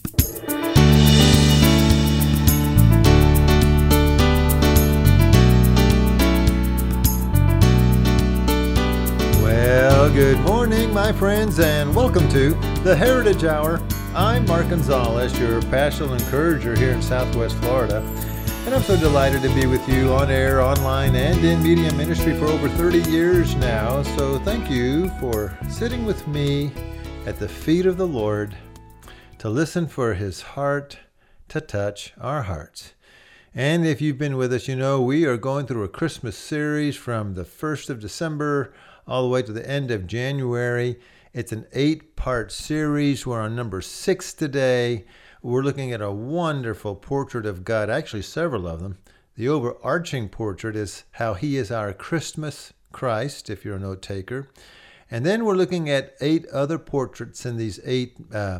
Well, good morning, my friends, and welcome to the Heritage Hour. I'm Mark Gonzalez, your pastoral encourager here in Southwest Florida, and I'm so delighted to be with you on air, online, and in media ministry for over 30 years now. So thank you for sitting with me at the feet of the Lord to listen for His heart to touch our hearts. And if you've been with us, you know we are going through a Christmas series from the 1st of December all the way to the end of January. It's an 8-part series. We're on number 6 today. We're looking at a wonderful portrait of God, actually several of them. The overarching portrait is how He is our Christmas Christ, if you're a note taker. And then we're looking at 8 other portraits in these 8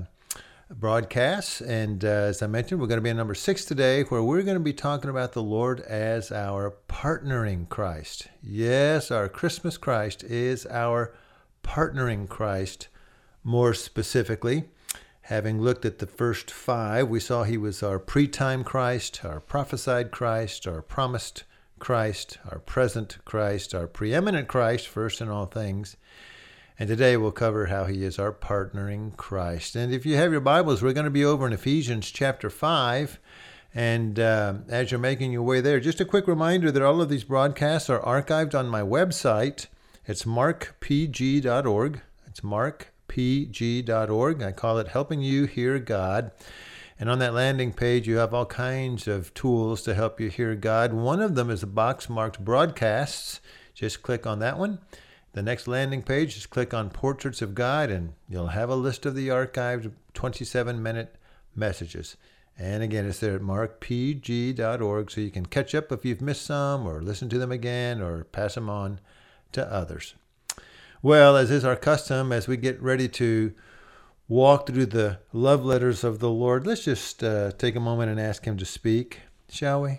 broadcasts. And as I mentioned, we're going to be on number 6 today, where we're going to be talking about the Lord as our partnering Christ. Yes, our Christmas Christ is our partnering Christ. More specifically, having looked at the first 5, we saw He was our pre-time Christ, our prophesied Christ, our promised Christ, our present Christ, our preeminent Christ, first in all things. And today we'll cover how He is our partnering Christ. And if you have your Bibles, we're going to be over in Ephesians chapter 5. And as you're making your way there, just a quick reminder that all of these broadcasts are archived on my website. It's markpg.org. It's markpg.org. I call it Helping You Hear God. And on that landing page, you have all kinds of tools to help you hear God. One of them is a box marked Broadcasts. Just click on that one. The next landing page, just click on Portraits of God, and you'll have a list of the archived 27-minute messages. And again, it's there at markpg.org, so you can catch up if you've missed some, or listen to them again, or pass them on to others. Well, as is our custom, as we get ready to walk through the love letters of the Lord, let's just take a moment and ask Him to speak, shall we?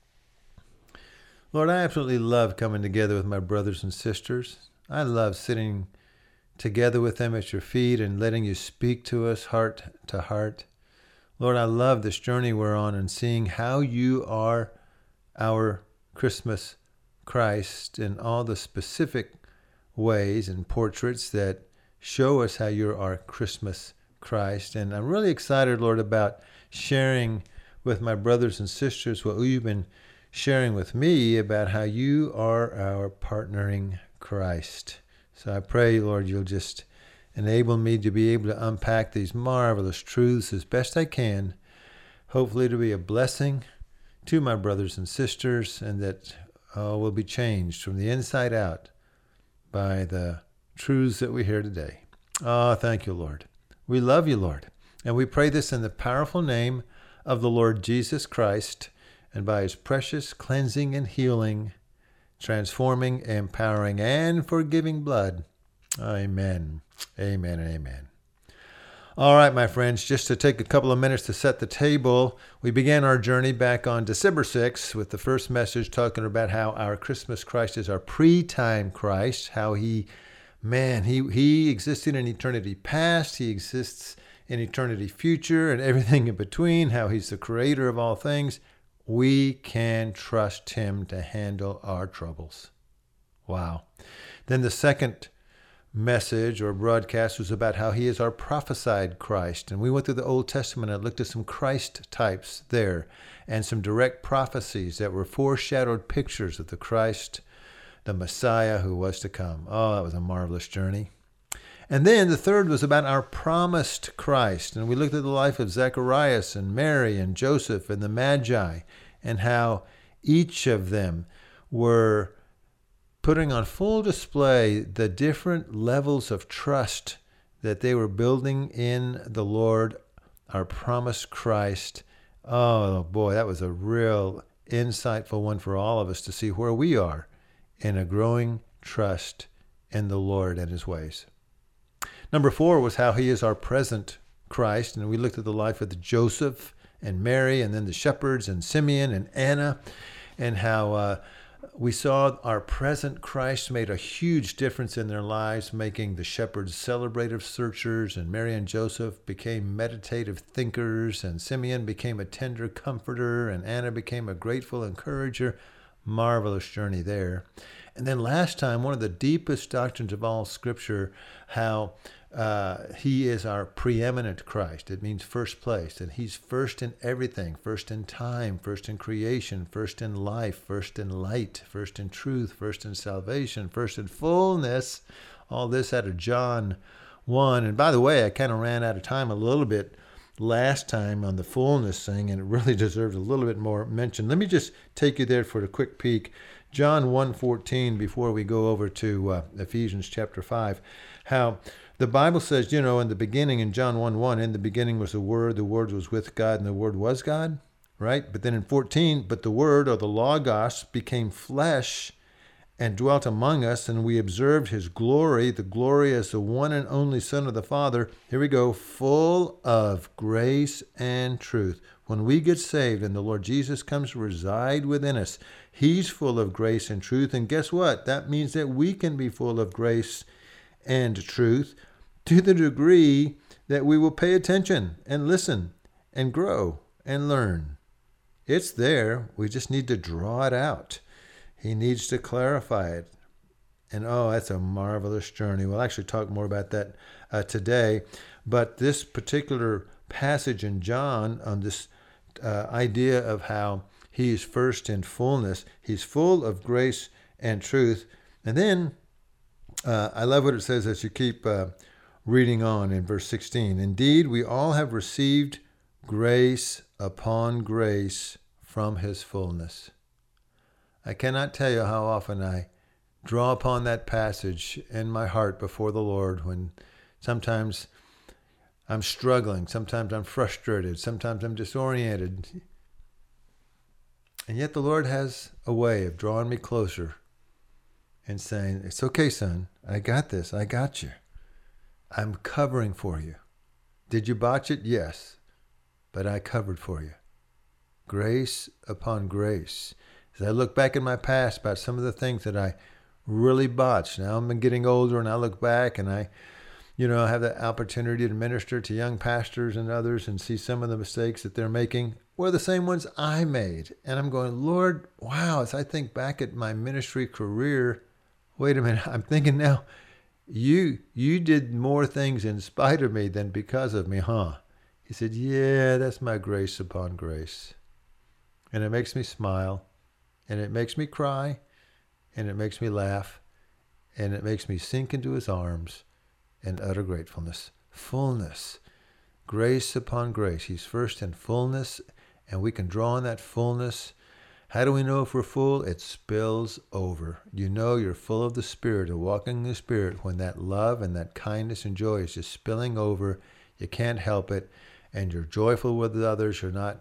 Lord, I absolutely love coming together with my brothers and sisters. I love sitting together with them at your feet and letting you speak to us heart to heart. Lord, I love this journey we're on and seeing how you are our Christmas Christ in all the specific ways and portraits that show us how you're our Christmas Christ. And I'm really excited, Lord, about sharing with my brothers and sisters what you've been sharing with me about how you are our partnering Christ. So I pray, Lord, you'll just enable me to be able to unpack these marvelous truths as best I can, hopefully to be a blessing to my brothers and sisters, and that we'll be changed from the inside out by the truths that we hear today. Oh, thank you, Lord. We love you, Lord. And we pray this in the powerful name of the Lord Jesus Christ, and by His precious cleansing and healing, transforming, empowering, and forgiving blood. Amen. Amen and amen. All right, my friends, just to take a couple of minutes to set the table, we began our journey back on December 6th with the first message talking about how our Christmas Christ is our pre-time Christ, how He existed in eternity past, He exists in eternity future, and everything in between, how He's the creator of all things. We can trust Him to handle our troubles. Wow. Then the second message or broadcast was about how He is our prophesied Christ. And we went through the Old Testament and looked at some Christ types there and some direct prophecies that were foreshadowed pictures of the Christ, the Messiah who was to come. Oh, that was a marvelous journey. And then the third was about our promised Christ. And we looked at the life of Zacharias and Mary and Joseph and the Magi, and how each of them were putting on full display the different levels of trust that they were building in the Lord, our promised Christ. Oh boy, that was a real insightful one for all of us to see where we are in a growing trust in the Lord and His ways. Number 4 was how He is our present Christ, and we looked at the life of Joseph and Mary, and then the shepherds and Simeon and Anna, and how We saw our present Christ made a huge difference in their lives, making the shepherds celebrative searchers, and Mary and Joseph became meditative thinkers, and Simeon became a tender comforter, and Anna became a grateful encourager. Marvelous journey there. And then last time, one of the deepest doctrines of all Scripture, how he is our preeminent Christ. It means first place, and he's first in everything, first in time, first in creation, first in life, first in light, first in truth, first in salvation, first in fullness. All this out of John 1. And by the way, I kind of ran out of time a little bit last time on the fullness thing, and it really deserves a little bit more mention. Let me just take you there for a quick peek. John 1:14, before we go over to Ephesians chapter 5, how the Bible says, in the beginning, in John 1:1, in the beginning was the Word was with God, and the Word was God, right? But then in 14, but the Word, or the Logos, became flesh and dwelt among us, and we observed his glory, the glory as the one and only Son of the Father. Here we go, full of grace and truth. When we get saved and the Lord Jesus comes to reside within us, he's full of grace and truth. And guess what? That means that we can be full of grace and truth to the degree that we will pay attention and listen and grow and learn. It's there. We just need to draw it out. He needs to clarify it. And that's a marvelous journey. We'll actually talk more about that today. But this particular passage in John on this idea of how he is first in fullness, he's full of grace and truth. And then I love what it says as you keep reading on in verse 16. Indeed, we all have received grace upon grace from his fullness. I cannot tell you how often I draw upon that passage in my heart before the Lord when sometimes I'm struggling, sometimes I'm frustrated, sometimes I'm disoriented. And yet the Lord has a way of drawing me closer and saying, it's okay, son, I got this, I got you. I'm covering for you. Did you botch it? Yes, but I covered for you. Grace upon grace. As I look back in my past about some of the things that I really botched. Now I'm getting older and I look back and I have the opportunity to minister to young pastors and others and see some of the mistakes that they're making were the same ones I made. And I'm going, Lord, wow, as I think back at my ministry career, wait a minute, I'm thinking now, you did more things in spite of me than because of me, huh? He said, yeah, that's my grace upon grace. And it makes me smile. And it makes me cry, and it makes me laugh, and it makes me sink into his arms in utter gratefulness. Fullness, grace upon grace. He's first in fullness, and we can draw on that fullness. How do we know if we're full? It spills over. You know you're full of the Spirit, of walking in the Spirit, when that love and that kindness and joy is just spilling over. You can't help it, and you're joyful with others. You're not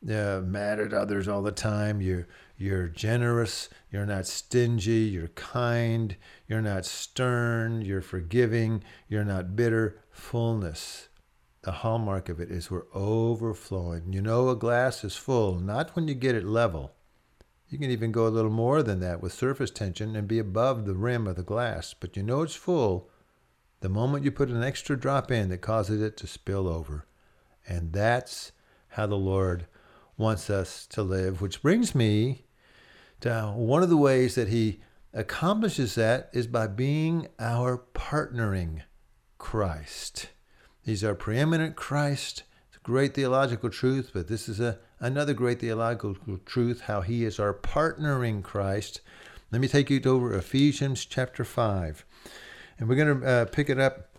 mad at others all the time. You're generous. You're not stingy. You're kind. You're not stern. You're forgiving. You're not bitter. Fullness. The hallmark of it is we're overflowing. A glass is full, not when you get it level. You can even go a little more than that with surface tension and be above the rim of the glass. But it's full the moment you put an extra drop in that causes it to spill over. And that's how the Lord wants us to live, which brings me to one of the ways that he accomplishes that is by being our partnering Christ. He's our preeminent Christ. It's a great theological truth, but this is another great theological truth, how he is our partnering Christ. Let me take you over Ephesians chapter 5. And we're going to pick it up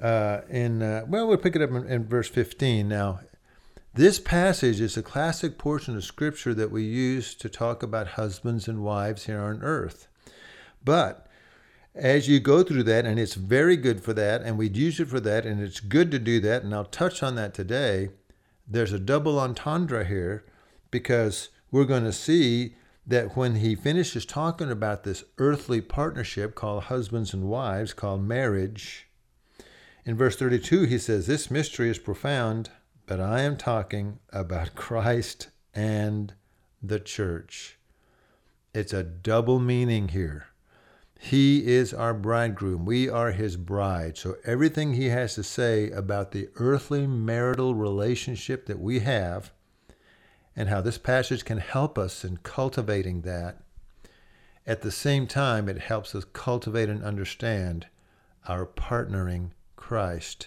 we'll pick it up in verse 15 now. This passage is a classic portion of Scripture that we use to talk about husbands and wives here on earth. But as you go through that, and it's very good for that, and we'd use it for that, and it's good to do that, and I'll touch on that today, there's a double entendre here, because we're going to see that when he finishes talking about this earthly partnership called husbands and wives, called marriage, in verse 32 he says, this mystery is profound, but I am talking about Christ and the church. It's a double meaning here. He is our bridegroom. We are his bride. So everything he has to say about the earthly marital relationship that we have and how this passage can help us in cultivating that, at the same time, it helps us cultivate and understand our partnering Christ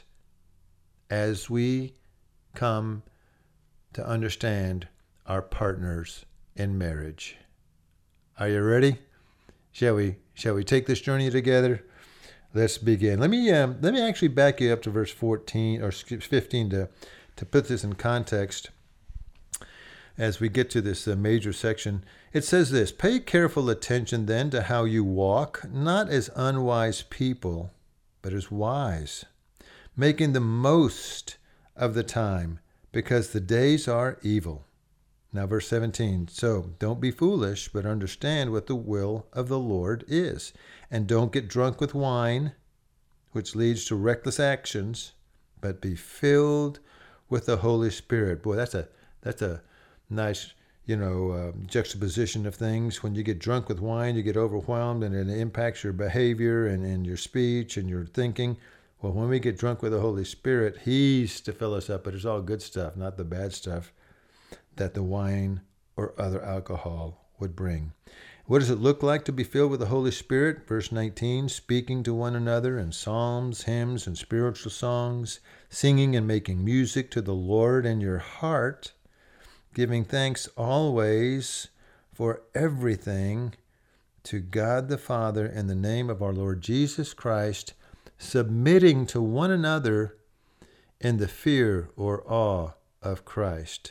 as we come to understand our partners in marriage. Are you ready? Shall we take this journey together? Let's begin. Let me actually back you up to verse 14 or 15 to put this in context. As we get to this major section, it says this: pay careful attention then to how you walk, not as unwise people, but as wise, making the most of the time, because the days are evil. Now, verse 17, so don't be foolish, but understand what the will of the Lord is. And don't get drunk with wine, which leads to reckless actions, but be filled with the Holy Spirit. Boy, that's a nice, juxtaposition of things. When you get drunk with wine, you get overwhelmed, and it impacts your behavior and your speech and your thinking. Well, when we get drunk with the Holy Spirit, he's to fill us up, but it's all good stuff, not the bad stuff that the wine or other alcohol would bring. What does it look like to be filled with the Holy Spirit? Verse 19, speaking to one another in psalms, hymns, and spiritual songs, singing and making music to the Lord in your heart, giving thanks always for everything to God the Father in the name of our Lord Jesus Christ, submitting to one another in the fear or awe of Christ.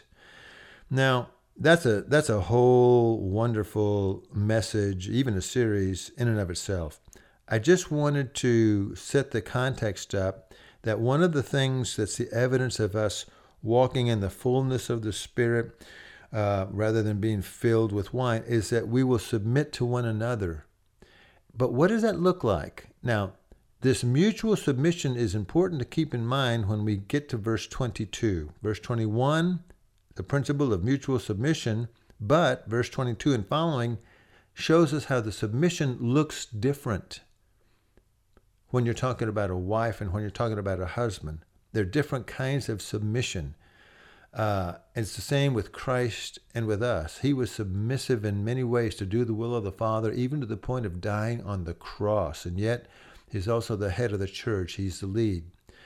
Now, that's a whole wonderful message, even a series in and of itself. I just wanted to set the context up that one of the things that's the evidence of us walking in the fullness of the Spirit, rather than being filled with wine, is that we will submit to one another. But what does that look like? Now, this mutual submission is important to keep in mind when we get to verse 22. Verse 21, the principle of mutual submission, but verse 22 and following shows us how the submission looks different when you're talking about a wife and when you're talking about a husband. There are different kinds of submission. It's the same with Christ and with us. He was submissive in many ways to do the will of the Father, even to the point of dying on the cross. And yet, he's also the head of the church. He's the lead.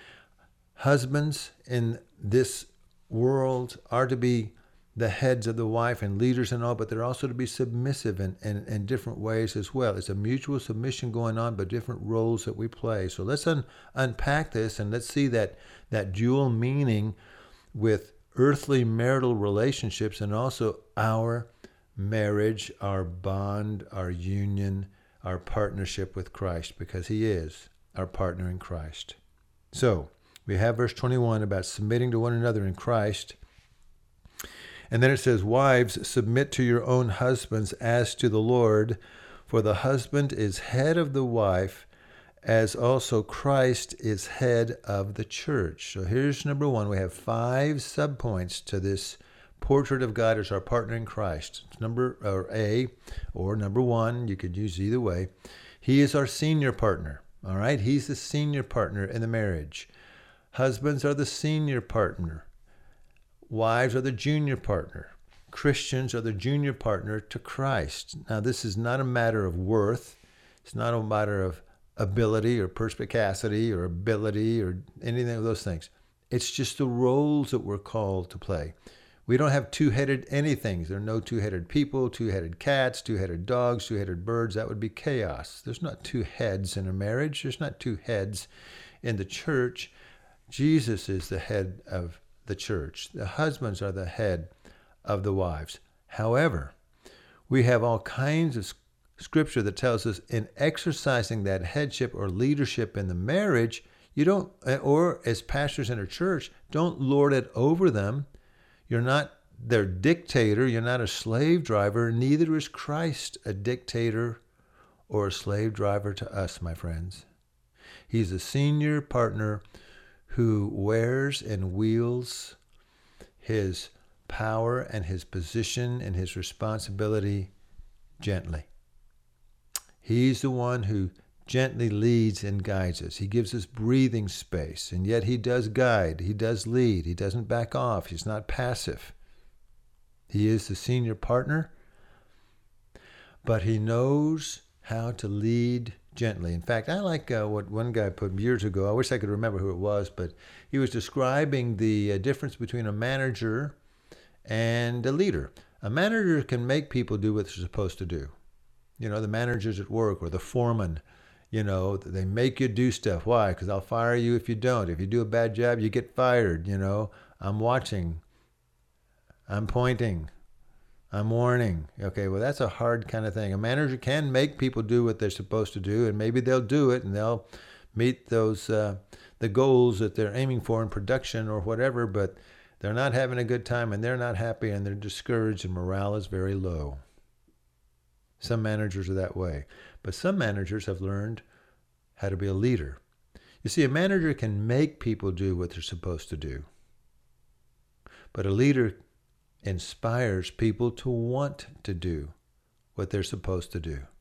Husbands in this world are to be the heads of the wife and leaders and all, but they're also to be submissive in different ways as well. It's a mutual submission going on, but different roles that we play. So let's unpack this and let's see that dual meaning with earthly marital relationships and also our marriage, our bond, our union, our partnership with Christ, because he is our partner in Christ. So we have verse 21 about submitting to one another in Christ. And then it says, wives, submit to your own husbands as to the Lord, for the husband is head of the wife, as also Christ is head of the church. So here's number one. We have 5 subpoints to this portrait of God as our partner in Christ. It's number one. You could use either way. He is our senior partner. All right. He's the senior partner in the marriage. Husbands are the senior partner. Wives are the junior partner. Christians are the junior partner to Christ. Now, this is not a matter of worth. It's not a matter of ability or perspicacity or ability or anything of those things. It's just the roles that we're called to play. We don't have two-headed anythings. There are no two-headed people, two-headed cats, two-headed dogs, two-headed birds. That would be chaos. There's not 2 heads in a marriage. There's not 2 heads in the church. Jesus is the head of the church. The husbands are the head of the wives. However, we have all kinds of scripture that tells us in exercising that headship or leadership in the marriage, you don't, or as pastors in a church, don't lord it over them. You're not their dictator. You're not a slave driver. Neither is Christ a dictator or a slave driver to us, my friends. He's a senior partner who wears and wields his power and his position and his responsibility gently. He's the one who gently leads and guides us. He gives us breathing space, and yet he does guide. He does lead. He doesn't back off. He's not passive. He is the senior partner, but he knows how to lead gently. In fact, I like what one guy put years ago. I wish I could remember who it was, but he was describing the difference between a manager and a leader. A manager can make people do what they're supposed to do. You know, the managers at work or the foreman, you know, they make you do stuff. Why? Because I'll fire you if you don't. If you do a bad job, you get fired. You know, I'm watching. I'm pointing. I'm warning. Okay, well, that's a hard kind of thing. A manager can make people do what they're supposed to do, and maybe they'll do it, and they'll meet those the goals that they're aiming for in production or whatever, but they're not having a good time, and they're not happy, and they're discouraged, and morale is very low. Some managers are that way. But some managers have learned how to be a leader. You see, a manager can make people do what they're supposed to do. But a leader inspires people to want to do what they're supposed to do.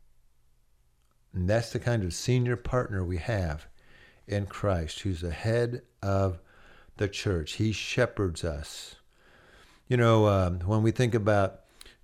And that's the kind of senior partner we have in Christ, who's the head of the church. He shepherds us. You know, when we think about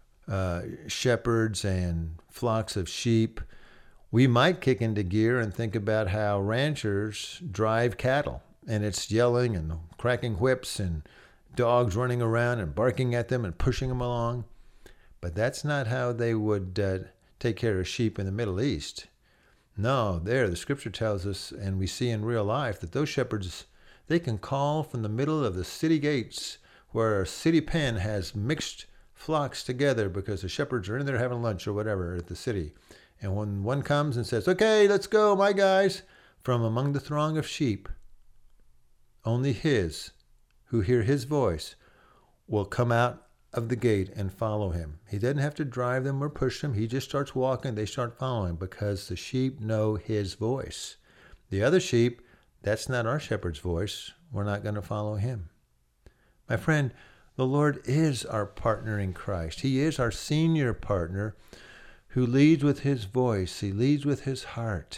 shepherds and flocks of sheep, we might kick into gear and think about how ranchers drive cattle, and it's yelling and cracking whips and dogs running around and barking at them and pushing them along. But that's not how they would take care of sheep in the Middle East. No, the scripture tells us, and we see in real life, that those shepherds, they can call from the middle of the city gates where a city pen has mixed flocks together because the shepherds are in there having lunch or whatever at the city. And when one comes and says, "Okay, let's go, my guys," from among the throng of sheep, only his who hear his voice will come out of the gate and follow him. He doesn't have to drive them or push them. He just starts walking. They start following because the sheep know his voice. The other sheep, that's not our shepherd's voice. We're not going to follow him. My friend, the Lord is our partner in Christ. He is our senior partner who leads with his voice. He leads with his heart.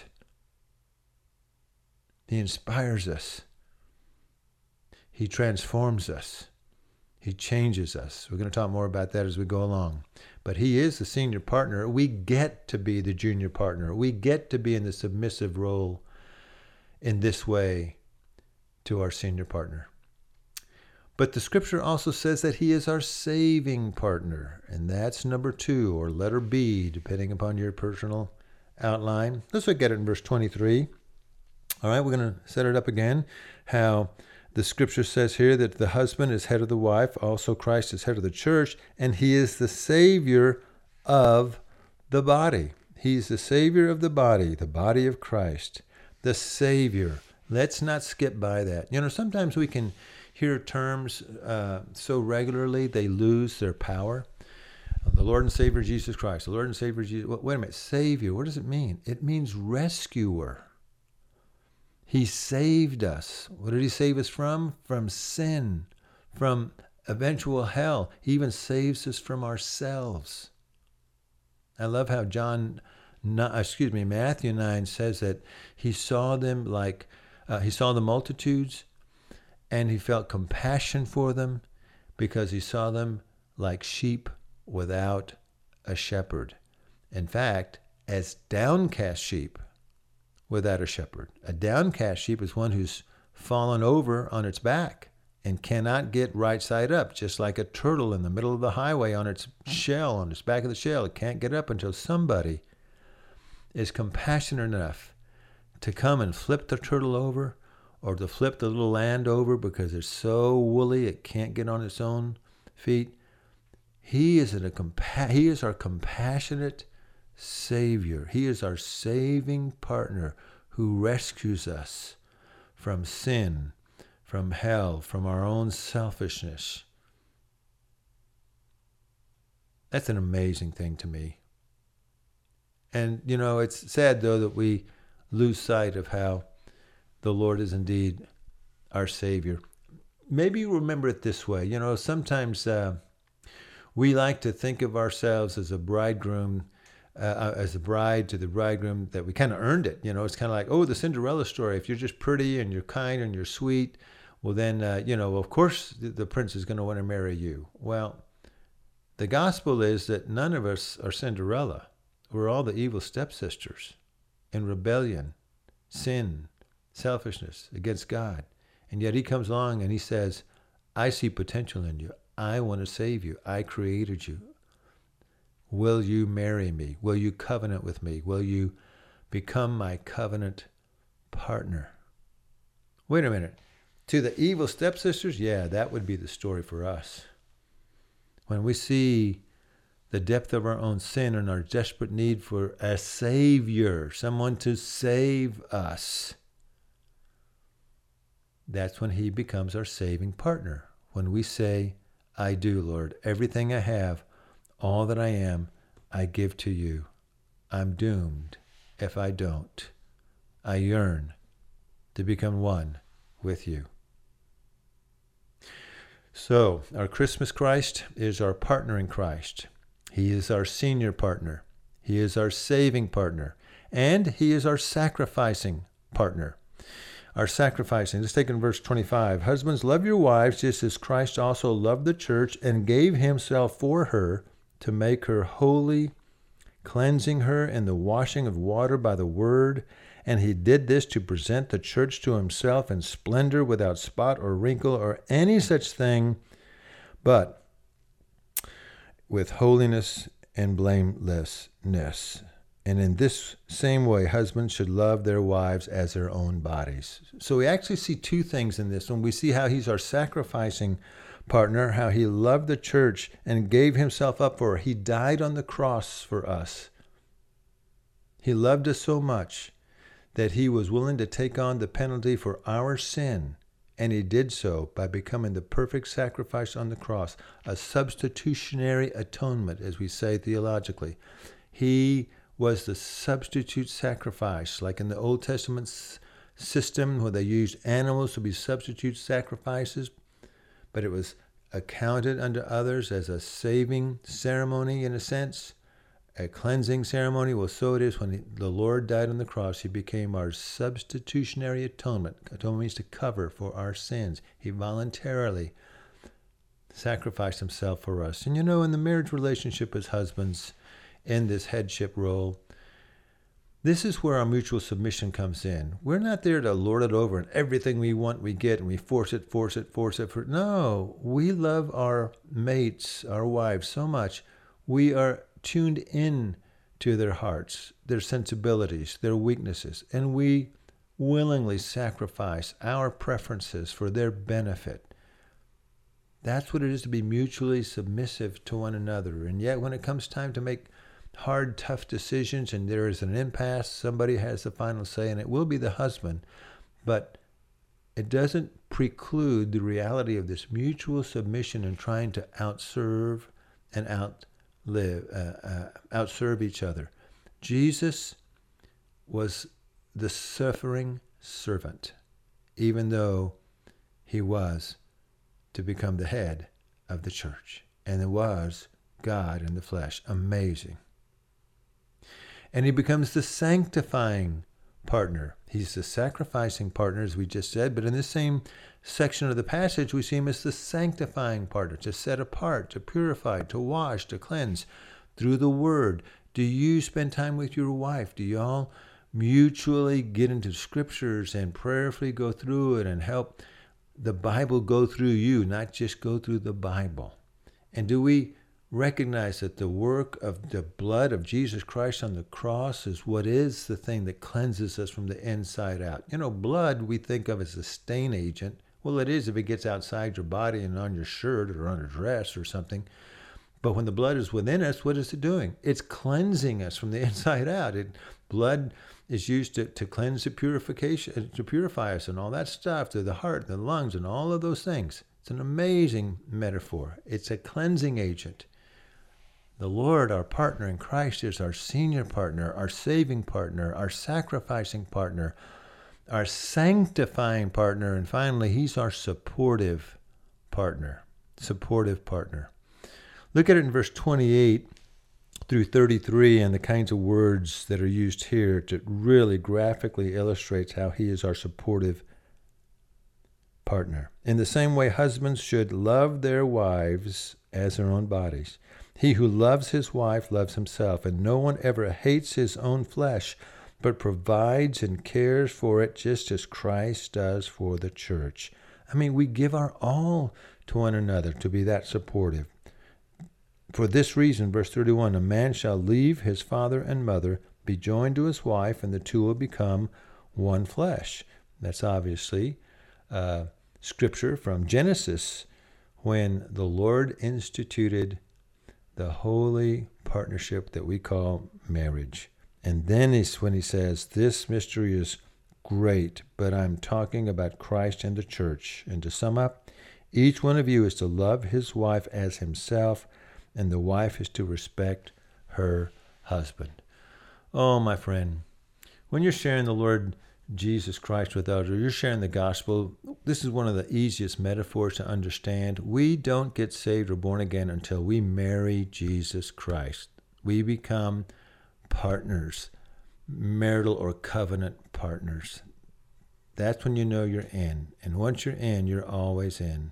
He inspires us. He transforms us. He changes us. We're going to talk more about that as we go along. But he is the senior partner. We get to be the junior partner. We get to be in the submissive role in this way to our senior partner. But the scripture also says that he is our saving partner. And that's number 2, or letter B, depending upon your personal outline. Let's look at it in verse 23. All right, we're going to set it up again. How the scripture says here that the husband is head of the wife. Also Christ is head of the church. And he is the Savior of the body. He's the Savior of the body of Christ. The Savior. Let's not skip by that. You know, sometimes we can hear terms so regularly they lose their power. The Lord and Savior Jesus Christ. The Lord and Savior Jesus. Wait a minute. Savior. What does it mean? It means rescuer. He saved us. What did he save us from? From sin, from eventual hell. He even saves us from ourselves. I love how Matthew 9 says that he saw them he saw the multitudes, and he felt compassion for them because he saw them like sheep without a shepherd. In fact, as downcast sheep without a shepherd. A downcast sheep is one who's fallen over on its back and cannot get right side up, just like a turtle in the middle of the highway on its shell, on its back of the shell. It can't get up until somebody is compassionate enough to come and flip the turtle over, or to flip the little lamb over because it's so woolly it can't get on its own feet. He is our compassionate Savior. He is our saving partner who rescues us from sin, from hell, from our own selfishness. That's an amazing thing to me. And, you know, it's sad, though, that we lose sight of how the Lord is indeed our Savior. Maybe you remember it this way. You know, sometimes we like to think of ourselves as a bridegroom as the bride to the bridegroom, that we kind of earned it. It's kind of like, oh, the Cinderella story. If you're just pretty and you're kind and you're sweet, well then, of course the prince is going to want to marry you. Well, the gospel is that none of us are Cinderella. We're all the evil stepsisters in rebellion, sin, selfishness against God. And yet he comes along and he says, I see potential in you. I want to save you. I created you. Will you marry me? Will you covenant with me? Will you become my covenant partner? Wait a minute. To the evil stepsisters? Yeah, that would be the story for us. When we see the depth of our own sin and our desperate need for a Savior, someone to save us, that's when he becomes our saving partner. When we say, I do, Lord, everything I have, all that I am, I give to you. I'm doomed if I don't. I yearn to become one with you. So, our Christmas Christ is our partner in Christ. He is our senior partner. He is our saving partner. And he is our sacrificing partner. Our sacrificing. Let's take in verse 25. Husbands, love your wives just as Christ also loved the church and gave himself for her to make her holy, cleansing her in the washing of water by the word. And he did this to present the church to himself in splendor, without spot or wrinkle or any such thing, but with holiness and blamelessness. And in this same way, husbands should love their wives as their own bodies. So we actually see two things in this. When we see how he's our sacrificing partner, how he loved the church and gave himself up for her. He died on the cross for us. He loved us so much that he was willing to take on the penalty for our sin. And he did so by becoming the perfect sacrifice on the cross, a substitutionary atonement, as we say theologically. He was the substitute sacrifice, like in the Old Testament system where they used animals to be substitute sacrifices, but it was accounted unto others as a saving ceremony in a sense, a cleansing ceremony. Well, so it is when the Lord died on the cross. He became our substitutionary atonement. Atonement means to cover for our sins. He voluntarily sacrificed himself for us. And in the marriage relationship as husbands, in this headship role, this is where our mutual submission comes in. We're not there to lord it over and everything we want we get and we force it. No, we love our mates, our wives so much. We are tuned in to their hearts, their sensibilities, their weaknesses, and we willingly sacrifice our preferences for their benefit. That's what it is to be mutually submissive to one another. And yet when it comes time to make hard, tough decisions and there is an impasse, somebody has the final say, and it will be the husband. But it doesn't preclude the reality of this mutual submission and trying to outserve and outserve each other. Jesus was the suffering servant, even though he was to become the head of the church. And it was God in the flesh. Amazing. And he becomes the sanctifying partner. He's the sacrificing partner, as we just said, but in this same section of the passage, we see him as the sanctifying partner, to set apart, to purify, to wash, to cleanse through the word. Do you spend time with your wife? Do you all mutually get into scriptures and prayerfully go through it and help the Bible go through you, not just go through the Bible? And do we recognize that the work of the blood of Jesus Christ on the cross is what is the thing that cleanses us from the inside out? Blood we think of as a stain agent. Well, it is if it gets outside your body and on your shirt or on a dress or something. But when the blood is within us, what is it doing? It's cleansing us from the inside out. Blood is used to cleanse the purification, to purify us and all that stuff, to the heart, the lungs, and all of those things. It's an amazing metaphor. It's a cleansing agent. The Lord, our partner in Christ, is our senior partner, our saving partner, our sacrificing partner, our sanctifying partner, and finally, he's our supportive partner. Supportive partner. Look at it in verse 28. through 33 and the kinds of words that are used here to really graphically illustrates how he is our supportive partner. In the same way, husbands should love their wives as their own bodies. He who loves his wife loves himself, and no one ever hates his own flesh, but provides and cares for it just as Christ does for the church. I mean, we give our all to one another to be that supportive. For this reason, verse 31, a man shall leave his father and mother, be joined to his wife, and the two will become one flesh. That's obviously scripture from Genesis, when the Lord instituted the holy partnership that we call marriage. And then is when he says, this mystery is great, but I'm talking about Christ and the church. And to sum up, each one of you is to love his wife as himself, and the wife is to respect her husband. Oh, my friend, when you're sharing the Lord Jesus Christ with others, or you're sharing the gospel, this is one of the easiest metaphors to understand. We don't get saved or born again until we marry Jesus Christ. We become partners, marital or covenant partners. That's when you know you're in. And once you're in, you're always in.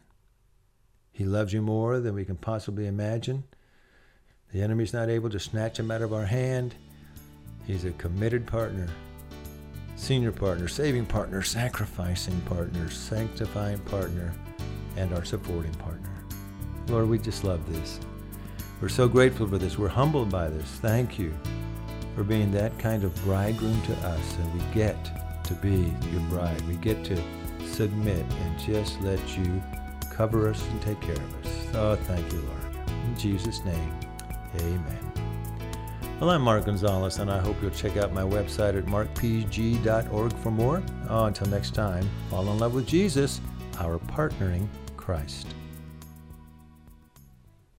He loves you more than we can possibly imagine. The enemy's not able to snatch him out of our hand. He's a committed partner, senior partner, saving partner, sacrificing partner, sanctifying partner, and our supporting partner. Lord, we just love this. We're so grateful for this. We're humbled by this. Thank you for being that kind of bridegroom to us, and we get to be your bride. We get to submit and just let you cover us and take care of us. Oh, thank you, Lord. In Jesus' name, amen. Well, I'm Mark Gonzalez, and I hope you'll check out my website at markpg.org for more. Oh, until next time, fall in love with Jesus, our partnering Christ.